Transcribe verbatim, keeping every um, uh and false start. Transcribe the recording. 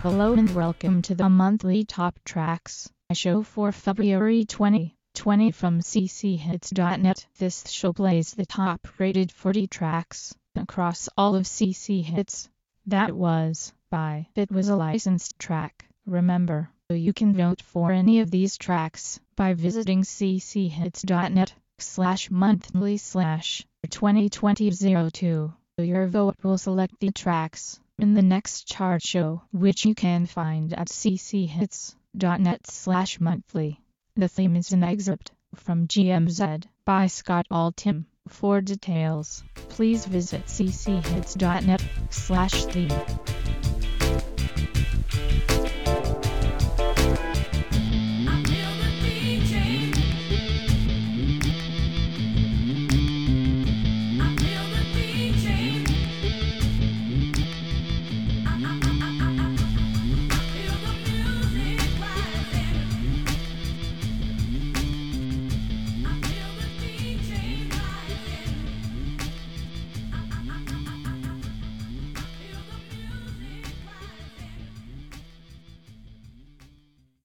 Hello and welcome to the monthly Top Tracks show for February twenty twenty from c c hits dot net. This show plays the top rated forty tracks across all of C C Hits. That was by It Was a Licensed Track. Remember, you can vote for any of these tracks by visiting c c hits dot net slash monthly slash twenty twenty oh two. Your vote will select the tracks in the next chart show, which you can find at c c hits dot net slash monthly. The theme is an excerpt from G M Z by Scott Altham. For details, please visit c c hits dot net slash theme.